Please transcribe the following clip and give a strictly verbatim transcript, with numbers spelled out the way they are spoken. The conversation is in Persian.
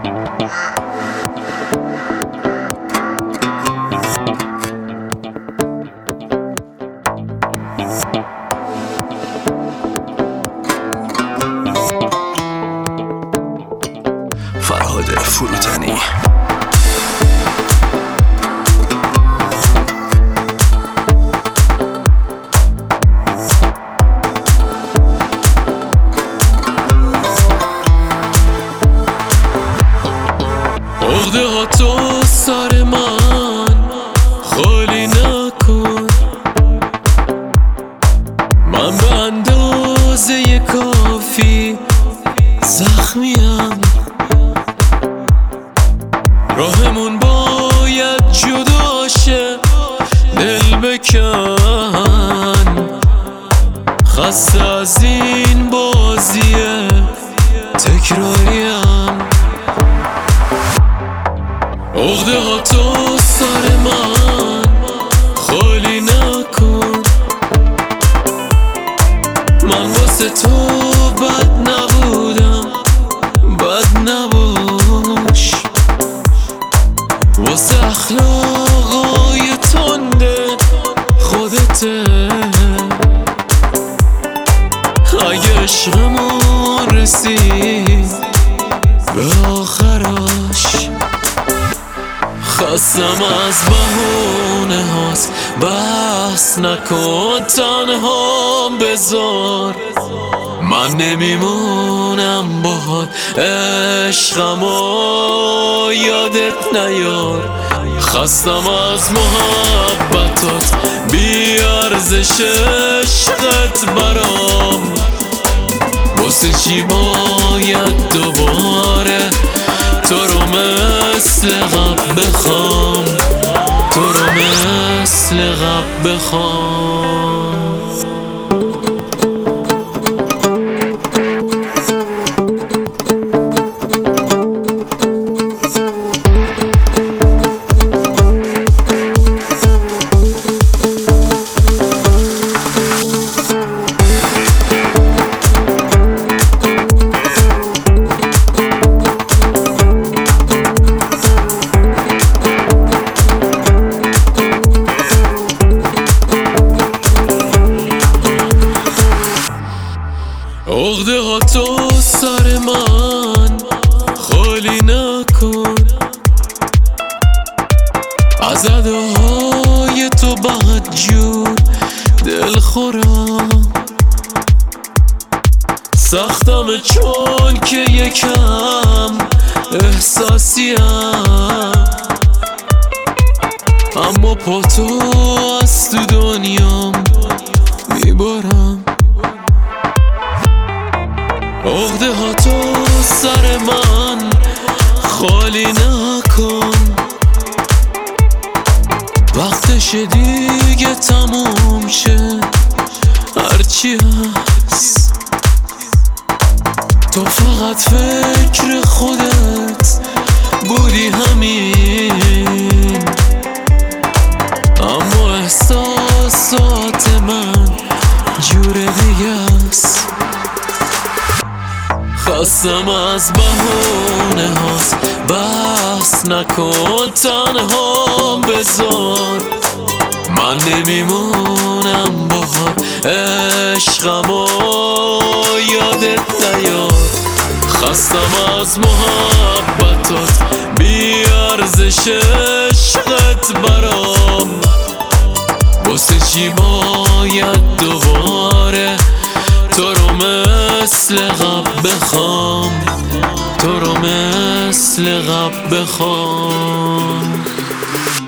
فرهاد فروتنی. عقده ها تو سر من خالی نکن، من به اندازه کافی زخمیم، راهمون باید جدا شه، دل بکن، خسته از این بازی تکراریم. عقده ها تو سر من خالی نکن، من واسه تو بد نبودم، بد نباش، واسه اخلاقای تنده خودته. اگه عشقمون رسید به آخرش، خستم از بهونه هاست، بس نکن تنها بذار، من نمیمونم باهات، عشقمو یادت نیار. خستم از محبتات، بی ارزش عشقت برام، واسه چی باید دوباره تو رو مثل قبل بخوام، تو رو مثل قبل بخوام. عقده ها تو سر من خالی نکن، از اداهای تو بد جور دل خورم، سختم چون که یکم احساسیم، اما پا تو از تو دنیام میبارم. عقده ها تو سر من خالی نکن، وقتش دیگه تموم شه، هرچی هست تو فقط فکر خودت بودی همین، اما احساسات من جور دیگه است. خستم از بهونه هاست، بس نکن تنها بذار، من نمیمونم باهات، عشقمو یادت نیار. خستم از محبتات، بی ارزش عشقت برام، واسه چی باید دوباره تو رو مثل قبل بخوام، تو رو مثل قبل بخوام.